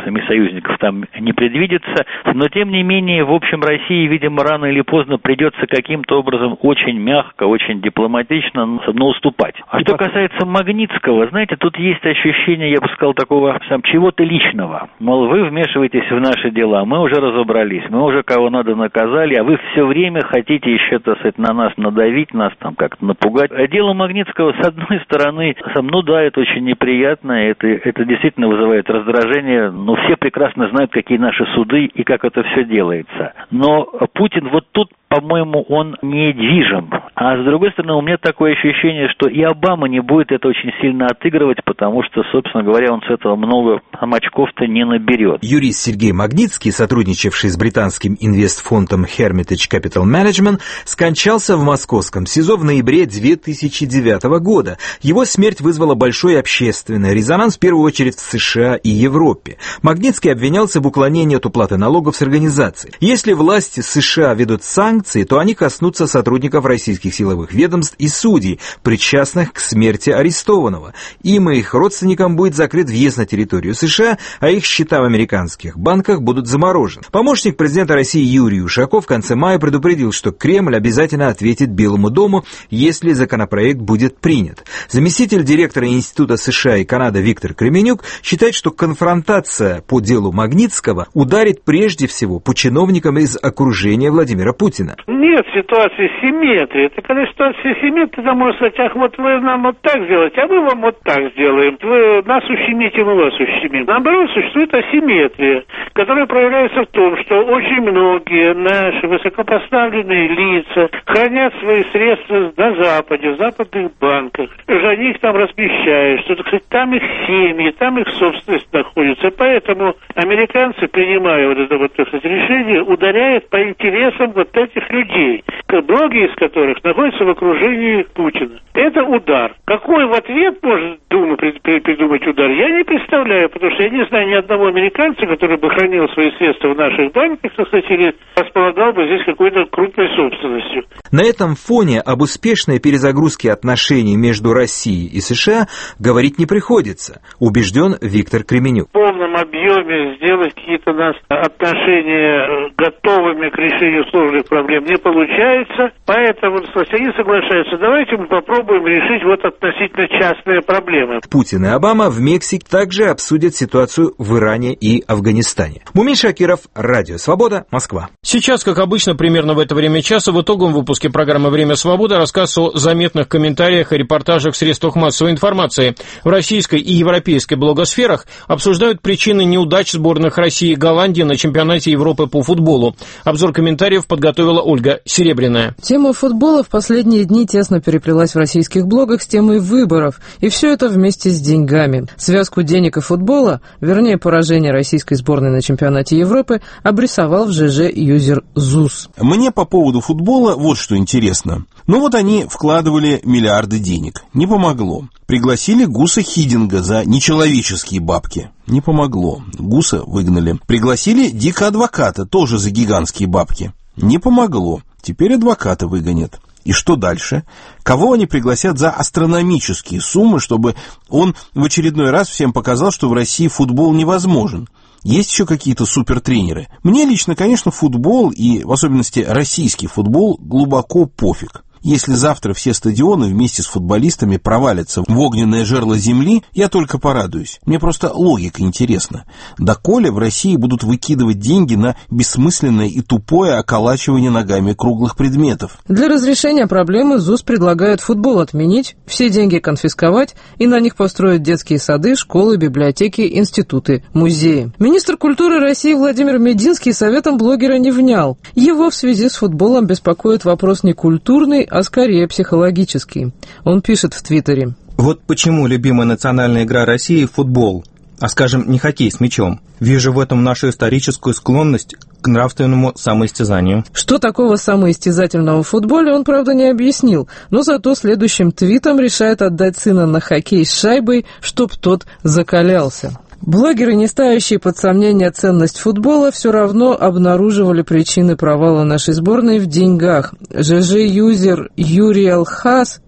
и союзников там не предвидится, но тем не менее, в общем, России, видимо, рано или поздно придется каким-то образом очень мягко, очень дипломатично, но уступать. А что касается Магнитского, знаете, тут есть ощущение, я бы сказал, такого сам чего-то личного. Мол, вы вмешиваетесь в наши дела, мы уже разобрались, мы уже кого надо наказали, а вы все время хотите еще, так сказать, на нас надавить, нас там как-то напугать. А дело Магнитского, с одной стороны, сам, ну да, это очень неприятно, это, это действительно вызывает раздражение, но все прекрасно знают, какие наши суды и как это все делается. Но Путин вот тут, по-моему, он недвижим. А с другой стороны, у меня такое ощущение, что и Обама не будет это очень сильно отыгрывать, потому что, собственно говоря, он с этого много очков-то не наберет. Юрист Сергей Магнитский, сотрудничавший с британским инвестфондом Hermitage Capital Management, скончался в московском СИЗО в ноябре две тысячи девятого года. Его смерть вызвала большой общественный резонанс, в первую очередь в США и Европе. Магнитский обвинялся в уклонении от уплаты налогов с организацией. Если власти США ведут санкции, то они коснутся сотрудников российских силовых ведомств и судей, причастных к смерти арестованного. Им и их родственникам будет закрыт въезд на территорию США, а их счета в американских банках будут заморожены. Помощник президента России Юрий Ушаков в конце мая предупредил, что Кремль обязательно ответит Белому дому, если законопроект будет принят. Заместитель директора Института США и Канады Виктор Кременюк считает, что конфронтация по делу Магнитского ударит прежде всего по чиновникам из окружения Владимира Путина. Нет ситуации симметрии. Это когда ситуация симметрии, тогда можно сказать, ах, вот вы нам вот так сделаете, а мы вам вот так сделаем. Вы нас ущемите, мы вас ущемим. Наоборот, существует асимметрия, которая проявляется в том, что очень многие наши высокопоставленные лица хранят свои средства на Западе, в западных банках. Уже они их там размещают, что, так сказать, там их семьи, там их собственность находится. Поэтому американцы, принимая вот это вот, так сказать, решение, ударяют по интересам вот этих людей, многие из которых находятся в окружении Путина. Это удар. Какой в ответ может Дума придумать удар, я не представляю, потому что я не знаю ни одного американца, который бы хранил свои средства в наших банках, так сказать, или располагал бы здесь какой-то крупной собственностью. На этом фоне об успешной перезагрузке отношений между Россией и США говорить не приходится, убежден Виктор Кременюк. В полном объеме сделать какие-то у нас отношения готовыми к решению сложных проблем не получается, поэтому они соглашаются, давайте мы попробуем решить вот относительно частные проблемы. Путин и Обама в Мексике также обсудят ситуацию в Иране и Афганистане. Мумин Шакиров, Радио Свобода, Москва. Сейчас, как обычно, примерно в это время часа в итоговом выпуске программы «Время свободы» рассказ о заметных комментариях и репортажах в средствах массовой информации. В российской и европейской блогосферах обсуждают причины неудач сборных России и Голландии на чемпионате Европы по футболу. Обзор комментариев подготовила Ольга Серебряная. Тема футбола в последние дни тесно переплелась в российских блогах с темой выборов, и все это вместе с деньгами. Связку денег и футбола, вернее поражение российской сборной на чемпионате Европы, обрисовал в ЖЖ юзер ЗУС. Мне по поводу футбола вот что интересно. Ну вот они вкладывали миллиарды денег. Не помогло. Пригласили Гуса Хидинга за нечеловеческие бабки. Не помогло. Гуса выгнали. Пригласили Дика Адвоката, тоже за гигантские бабки. Не помогло. Теперь адвоката выгонят. И что дальше? Кого они пригласят за астрономические суммы, чтобы он в очередной раз всем показал, что в России футбол невозможен? Есть еще какие-то супертренеры? Мне лично, конечно, футбол, и в особенности российский футбол, глубоко пофиг. Если завтра все стадионы вместе с футболистами провалятся в огненное жерло земли, я только порадуюсь. Мне просто логика интересна. Доколе в России будут выкидывать деньги на бессмысленное и тупое околачивание ногами круглых предметов? Для разрешения проблемы ЗУС предлагает футбол отменить, все деньги конфисковать и на них построить детские сады, школы, библиотеки, институты, музеи. Министр культуры России Владимир Мединский советом блогера не внял. Его в связи с футболом беспокоит вопрос не культурный, а скорее психологический. Он пишет в Твиттере. Вот почему любимая национальная игра России – футбол, а, скажем, не хоккей с мячом. Вижу в этом нашу историческую склонность к нравственному самоистязанию. Что такого самоистязательного в футболе, он, правда, не объяснил, но зато следующим твитом решает отдать сына на хоккей с шайбой, чтоб тот закалялся. Блогеры, не ставящие под сомнение ценность футбола, все равно обнаруживали причины провала нашей сборной в деньгах. ЖЖ-юзер Юрий Алхас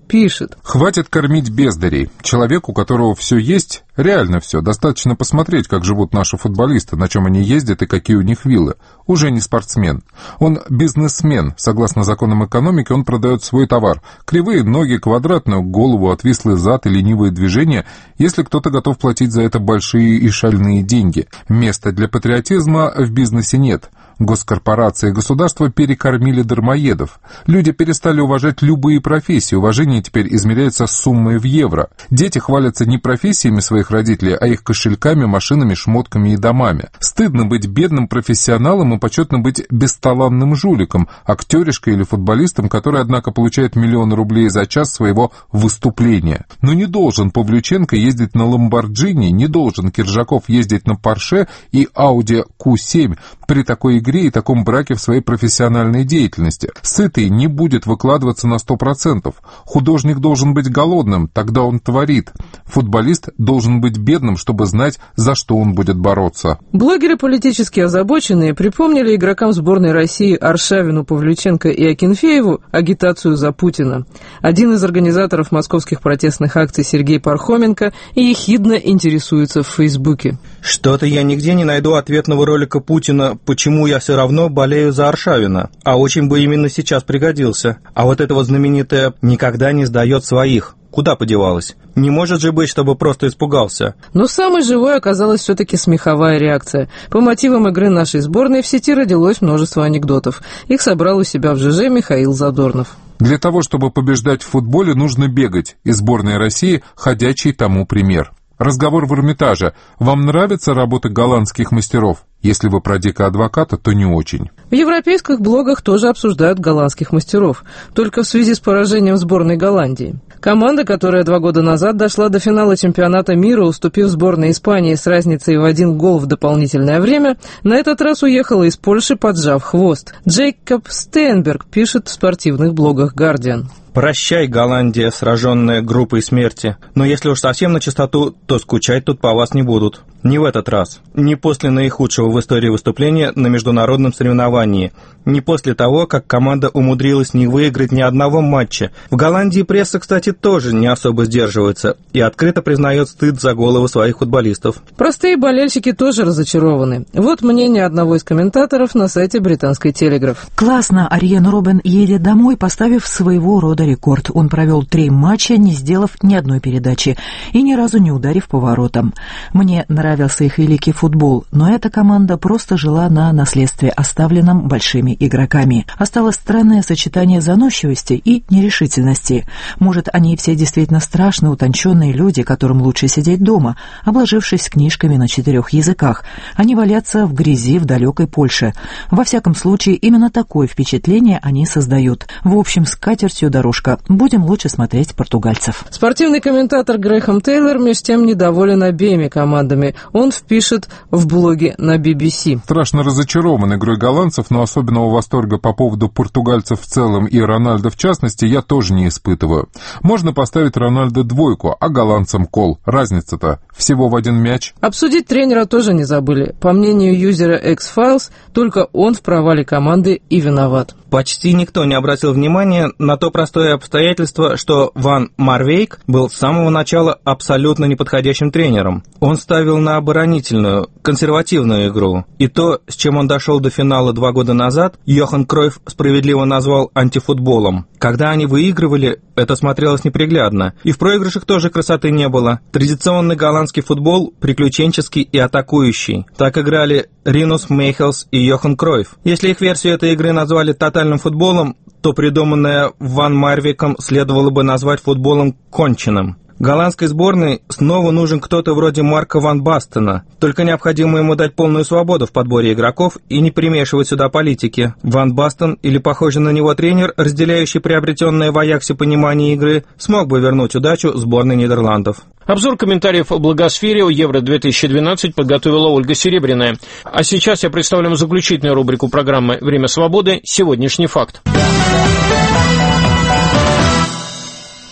пишет: «Хватит кормить бездарей. Человек, у которого все есть, реально все. Достаточно посмотреть, как живут наши футболисты, на чем они ездят и какие у них виллы. Уже не спортсмен. Он бизнесмен. Согласно законам экономики, он продает свой товар. Кривые ноги, квадратную голову, отвислый зад и ленивые движения, если кто-то готов платить за это большие и шальные деньги. Места для патриотизма в бизнесе нет. Госкорпорации и государства перекормили дармоедов. Люди перестали уважать любые профессии. Уважение теперь измеряется суммой в евро. Дети хвалятся не профессиями своих родителей, а их кошельками, машинами, шмотками и домами. Стыдно быть бедным профессионалом и почетно быть бесталанным жуликом, актеришкой или футболистом, который, однако, получает миллион рублей за час своего выступления. Но не должен Павлюченко ездить на Ламборджини, не должен Киржаков ездить на Порше и Ауди Ку семь при такой игре и таком браке в своей профессиональной деятельности. Сытый не будет выкладываться на сто процентов. Художник должен быть голодным, тогда он творит. Футболист должен быть бедным, чтобы знать, за что он будет бороться». Блогеры политически озабоченные припомнили игрокам сборной России Аршавину, Павлюченко и Акинфееву агитацию за Путина. Один из организаторов московских протестных акций, Сергей Пархоменко, ехидно интересуется в Фейсбуке: «Что-то я нигде не найду ответного ролика Путина, почему я все равно болею за Аршавина, а очень бы именно сейчас пригодился. А вот это вот знаменитое «никогда не сдает своих». Куда подевалась? Не может же быть, чтобы просто испугался». Но самой живой оказалась все-таки смеховая реакция. По мотивам игры нашей сборной в сети родилось множество анекдотов. Их собрал у себя в ЖЖ Михаил Задорнов. «Для того, чтобы побеждать в футболе, нужно бегать, и сборная России – ходячий тому пример». Разговор в Эрмитаже. «Вам нравится работа голландских мастеров? Если вы про Дика Адвоката, то не очень». В европейских блогах тоже обсуждают голландских мастеров, только в связи с поражением сборной Голландии. Команда, которая два года назад дошла до финала чемпионата мира, уступив сборной Испании с разницей в один гол в дополнительное время, на этот раз уехала из Польши, поджав хвост. Джейкоб Стейнберг пишет в спортивных блогах «Гардиан». «Прощай, Голландия, сраженная группой смерти. Но если уж совсем на чистоту, то скучать тут по вас не будут. Не в этот раз. Не после наихудшего в истории выступления на международном соревновании. Не после того, как команда умудрилась не выиграть ни одного матча. В Голландии пресса, кстати, тоже не особо сдерживается и открыто признает стыд за головы своих футболистов». Простые болельщики тоже разочарованы. Вот мнение одного из комментаторов на сайте британской «Телеграф». «Классно, Арьен Роббен едет домой, поставив своего рода рекорд. Он провел три матча, не сделав ни одной передачи и ни разу не ударив по воротам. Мне нравился их великий футбол, но эта команда просто жила на наследстве, оставленном большими игроками. Осталось странное сочетание заносчивости и нерешительности. Может, они все действительно страшно утонченные люди, которым лучше сидеть дома, обложившись книжками на четырех языках, а не валяться в грязи в далекой Польше. Во всяком случае, именно такое впечатление они создают. В общем, с катертью дорожка. Будем лучше смотреть португальцев». Спортивный комментатор Грэхэм Тейлор меж тем недоволен обеими командами. Он впишет в блоге на би би си: «Страшно разочарован игрой голландцев, но особенного восторга по поводу португальцев в целом и Рональдо в частности я тоже не испытываю. Можно поставить Рональдо двойку, а голландцам кол. Разница-то всего в один мяч». Обсудить тренера тоже не забыли. По мнению юзера X-Files, только он в провале команды и виноват. Почти никто не обратил внимания на то простое обстоятельство, что Ван Марвейк был с самого начала абсолютно неподходящим тренером. Он ставил на оборонительную, консервативную игру. И то, с чем он дошел до финала два года назад, Йохан Кройф справедливо назвал антифутболом. Когда они выигрывали, это смотрелось неприглядно. И в проигрышах тоже красоты не было. Традиционный голландский футбол приключенческий и атакующий. Так играли Ринус Мейхелс и Йохан Кройф. Если их версию этой игры назвали тотальным футболом, то придуманное Ван Марвиком следовало бы назвать футболом конченным. Голландской сборной снова нужен кто-то вроде Марка ван Бастена, только необходимо ему дать полную свободу в подборе игроков и не примешивать сюда политики. Ван Бастен или похожий на него тренер, разделяющий приобретенное в Аяксе понимание игры, смог бы вернуть удачу сборной Нидерландов. Обзор комментариев о благосфере о Евро две тысячи двенадцать подготовила Ольга Серебряная. А сейчас я представлю вам заключительную рубрику программы «Время свободы. Сегодняшний факт».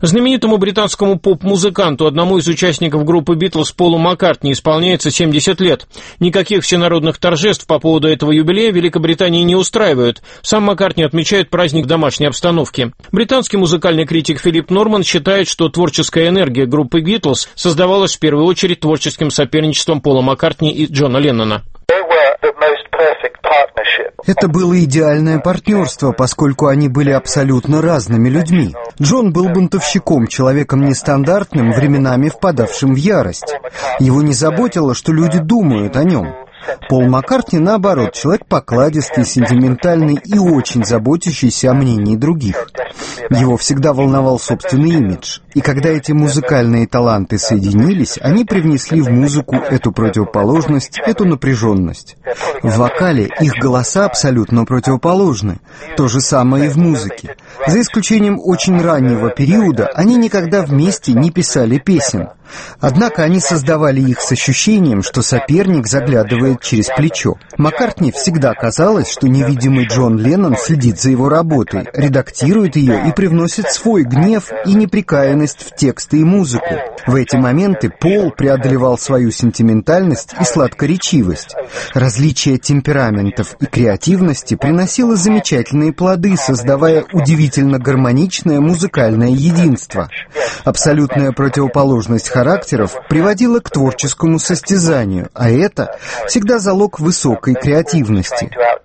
Знаменитому британскому поп-музыканту, одному из участников группы «Битлз» Полу Маккартни, исполняется семьдесят лет. Никаких всенародных торжеств по поводу этого юбилея в Великобритании не устраивают. Сам Маккартни отмечает праздник в домашней обстановке. Британский музыкальный критик Филипп Норман считает, что творческая энергия группы «Битлз» создавалась в первую очередь творческим соперничеством Пола Маккартни и Джона Леннона. Это было идеальное партнерство, поскольку они были абсолютно разными людьми. Джон был бунтовщиком, человеком нестандартным, временами впадавшим в ярость. Его не заботило, что люди думают о нем. Пол Маккартни, наоборот, человек покладистый, сентиментальный и очень заботящийся о мнении других. Его всегда волновал собственный имидж. И когда эти музыкальные таланты соединились, они привнесли в музыку эту противоположность, эту напряженность. В вокале их голоса абсолютно противоположны. То же самое и в музыке. За исключением очень раннего периода, они никогда вместе не писали песен. Однако они создавали их с ощущением, что соперник заглядывает через плечо. Маккартни всегда казалось, что невидимый Джон Леннон следит за его работой, редактирует ее и привносит свой гнев и неприкаянность в тексты и музыку. В эти моменты Пол преодолевал свою сентиментальность и сладкоречивость. Различие темпераментов и креативности приносило замечательные плоды, создавая удивительно гармоничное музыкальное единство. Абсолютная противоположность характеров приводила к творческому состязанию, а это всегда залог высокой креативности.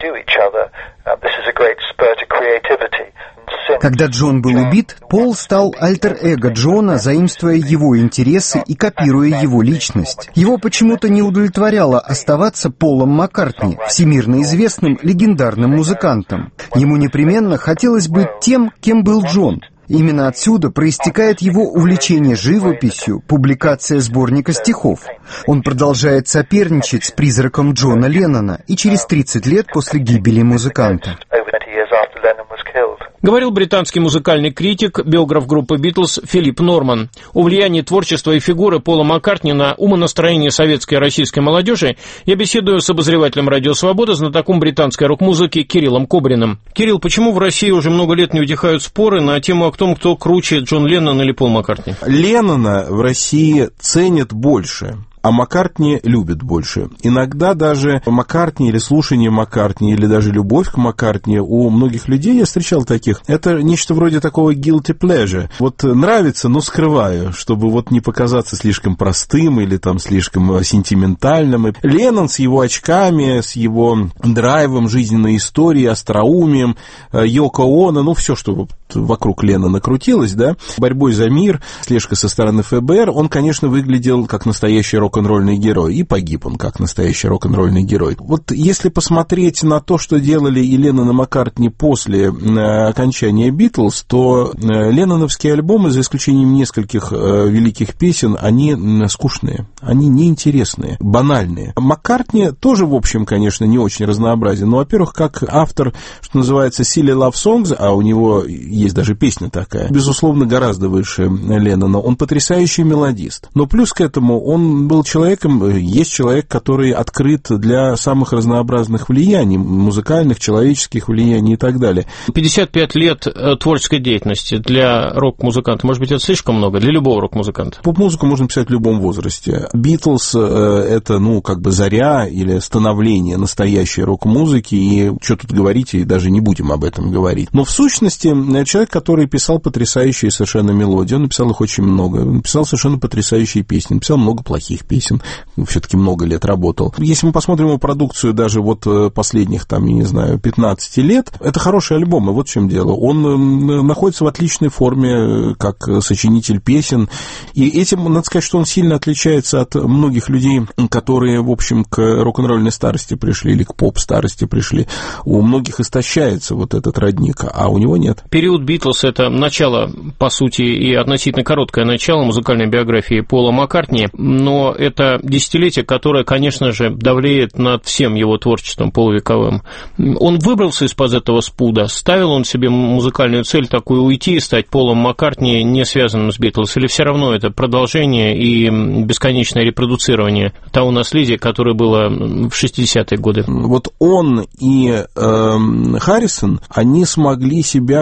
Когда Джон был убит, Пол стал альтер-эго Джона, заимствуя его интересы и копируя его личность. Его почему-то не удовлетворяло оставаться Полом Маккартни, всемирно известным легендарным музыкантом. Ему непременно хотелось быть тем, кем был Джон. Именно отсюда проистекает его увлечение живописью, публикация сборника стихов. Он продолжает соперничать с призраком Джона Леннона и через тридцать лет после гибели музыканта. Говорил британский музыкальный критик, биограф группы «Битлз» Филипп Норман. О влиянии творчества и фигуры Пола Маккартни на умонастроение советской и российской молодежи я беседую с обозревателем «Радио Свобода», знатоком британской рок-музыки Кириллом Кобриным. Кирилл, почему в России уже много лет не утихают споры на тему о том, кто круче, Джон Леннон или Пол Маккартни? Леннона в России ценят больше, а Маккартни любят больше. Иногда даже Маккартни или слушание Маккартни, или даже любовь к Маккартни у многих людей, я встречал таких, это нечто вроде такого guilty pleasure. Вот нравится, но скрываю, чтобы вот не показаться слишком простым или там слишком сентиментальным. И Леннон с его очками, с его драйвом, жизненной историей, остроумием, Йоко Оно, ну все, что вот вокруг Леннона крутилось, да, борьбой за мир, слежка со стороны эф бэ эр, он, конечно, выглядел как настоящий рок-н-ролльный герой, и погиб он как настоящий рок-н-ролльный герой. Вот если посмотреть на то, что делали и Леннон, и Маккартни после э, окончания «Битлз», то э, ленноновские альбомы, за исключением нескольких э, великих песен, они э, скучные, они неинтересные, банальные. Маккартни тоже, в общем, конечно, не очень разнообразен, но, во-первых, как автор, что называется, Silly Love Songs, а у него есть даже песня такая, безусловно, гораздо выше Леннона, он потрясающий мелодист. Но плюс к этому он был человеком, есть человек, который открыт для самых разнообразных влияний, музыкальных, человеческих влияний и так далее. пятьдесят пять лет творческой деятельности для рок-музыканта, может быть, это слишком много для любого рок-музыканта? Поп-музыку можно писать в любом возрасте. «Битлз» — это, ну, как бы заря или становление настоящей рок-музыки, и что тут говорить, и даже не будем об этом говорить. Но в сущности, человек, который писал потрясающие совершенно мелодии, он написал их очень много, он писал совершенно потрясающие песни, написал много плохих песен, все-таки много лет работал. Если мы посмотрим его продукцию даже вот последних, там, я не знаю, пятнадцать лет, это хороший альбом, и вот в чем дело. Он находится в отличной форме, как сочинитель песен, и этим, надо сказать, что он сильно отличается от многих людей, которые, в общем, к рок-н-ролльной старости пришли или к поп-старости пришли. У многих истощается вот этот родник, а у него нет. Период «Битлз» — это начало, по сути, и относительно короткое начало музыкальной биографии Пола Маккартни, но это десятилетие, которое, конечно же, давлеет над всем его творчеством полувековым. Он выбрался из-под этого спуда, ставил он себе музыкальную цель такую уйти и стать Полом Маккартни, не связанным с «Битлз», или все равно это продолжение и бесконечное репродуцирование того наследия, которое было в шестидесятые годы? Вот он и э, Харрисон, они смогли себя как бы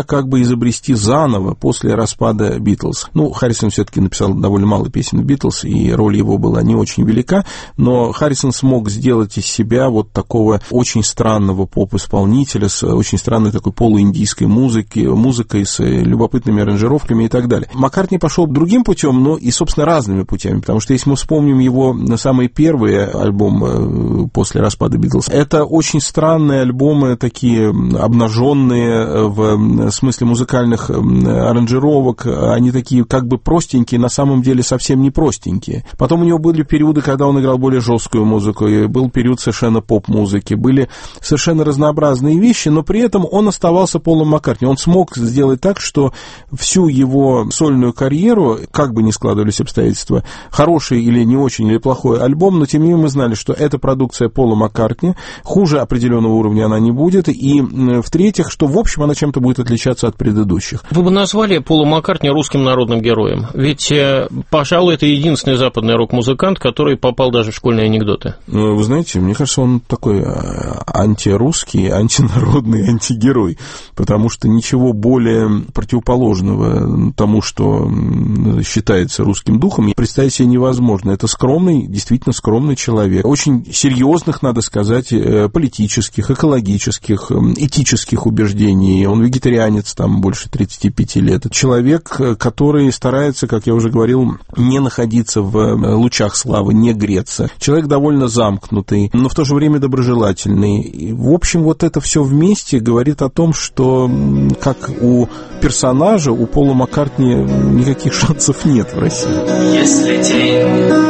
переизобрести заново после распада Битлз. Ну, Харрисон все-таки написал довольно мало песен Битлз, и роль его была не очень велика, но Харрисон смог сделать из себя вот такого очень странного поп-исполнителя с очень странной такой полуиндийской музыки, музыкой с любопытными аранжировками и так далее. Маккартни пошел другим путем, но и, собственно, разными путями, потому что если мы вспомним его самые первые альбомы после распада Битлз, это очень странные альбомы, такие обнаженные в смысле музыкальных аранжировок, они такие как бы простенькие, на самом деле совсем не простенькие. Потом у него были периоды, когда он играл более жесткую музыку, и был период совершенно поп-музыки, были совершенно разнообразные вещи, но при этом он оставался Полом Маккартни. Он смог сделать так, что всю его сольную карьеру, как бы ни складывались обстоятельства, хороший или не очень, или плохой альбом, но тем не менее мы знали, что это продукция Пола Маккартни, хуже определенного уровня она не будет, и в-третьих, что в общем она чем-то будет отличаться от предыдущих. Вы бы назвали Пола Маккартни русским народным героем? Ведь, пожалуй, это единственный западный рок-музыкант, который попал даже в школьные анекдоты. Вы знаете, мне кажется, он такой антирусский, антинародный, антигерой, потому что ничего более противоположного тому, что считается русским духом, представить себе невозможно. Это скромный, действительно скромный человек, очень серьезных, надо сказать, политических, экологических, этических убеждений. Он вегетарианец там больше тридцати пяти лет. Человек, который старается, как я уже говорил, не находиться в лучах славы, не греться. Человек довольно замкнутый, но в то же время доброжелательный. И, в общем, вот это все вместе говорит о том, что как у персонажа, у Пола Маккартни никаких шансов нет в России. Если день,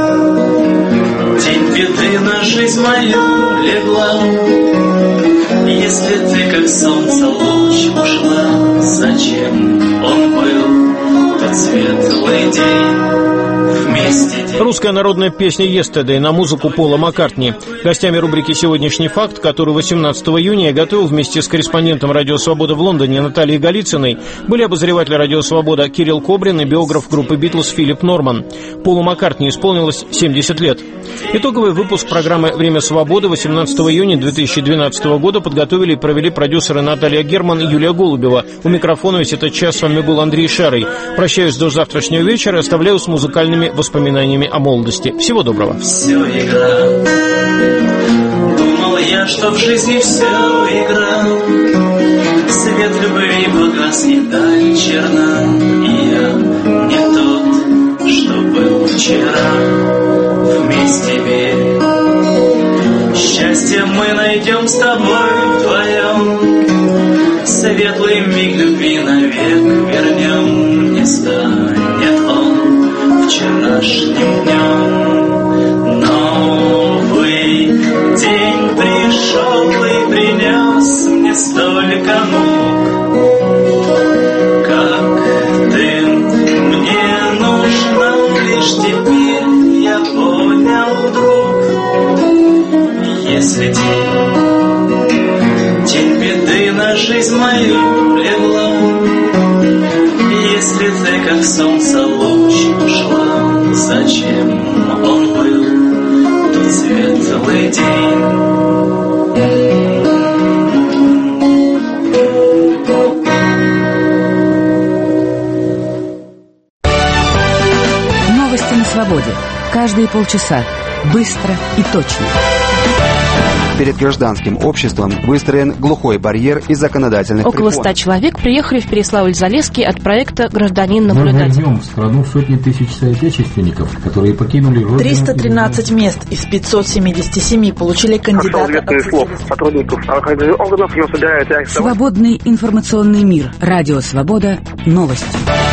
день беды на жизнь мою легла, если ты как солнце луч ушла, зачем он был тот светлый день вместе? Русская народная песня «Yesterday» на музыку Пола Маккартни. Гостями рубрики «Сегодняшний факт», который восемнадцатого июня я готовил вместе с корреспондентом «Радио Свобода» в Лондоне Натальей Голицыной, были обозреватель «Радио Свобода» Кирилл Кобрин и биограф группы «Битлз» Филипп Норман. Полу Маккартни исполнилось семьдесят лет. Итоговый выпуск программы «Время свободы» восемнадцатого июня две тысячи двенадцатого года подготовили и провели продюсеры Наталья Герман и Юлия Голубева. У микрофона весь этот час с вами был Андрей Шарый. Прощаюсь до завтрашнего вечера, оставляю с музыкальными воспоминаниями о молодости. Всего доброго. Все игра. Думал я, что в жизни все игра. Свет любви погас, и даль черна. И я не тот, что был вчера. Вместе верь. Счастье мы найдем с тобой вдвоем. Светлый миг любви навек вернем. Не станет он вчерашним днем. Новый день пришел и принес мне столько мук. Как ты мне нужна лишь теперь, я понял, друг. Если день, день беды на жизнь мою легла, если ты как солнце луч ушла, зачем он был тот светлый день? Новости на свободе. Каждые полчаса. Быстро и точно. Перед гражданским обществом выстроен глухой барьер из законодательных Около ста препонов. человек приехали в Переславль-Залесский от проекта «Гражданин-наблюдатель». Мы вернем в страну сотни тысяч соотечественников, которые покинули родину. триста тринадцать мест из пятисот семидесяти семи получили кандидаты от сотрудников правоохранительных органов. Им собирается... Свободный информационный мир. Радио Свобода. Новости.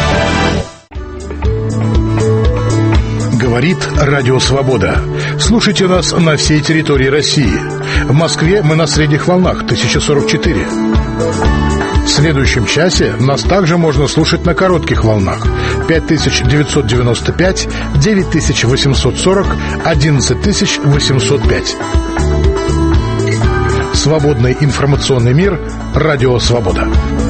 Говорит Радио Свобода. Слушайте нас на всей территории России. В Москве мы на средних волнах тысяча сорок четыре. В следующем часе нас также можно слушать на коротких волнах пять тысяч девятьсот девяносто пять, девять тысяч восемьсот сорок, одиннадцать тысяч восемьсот пять. Свободный информационный мир. Радио Свобода.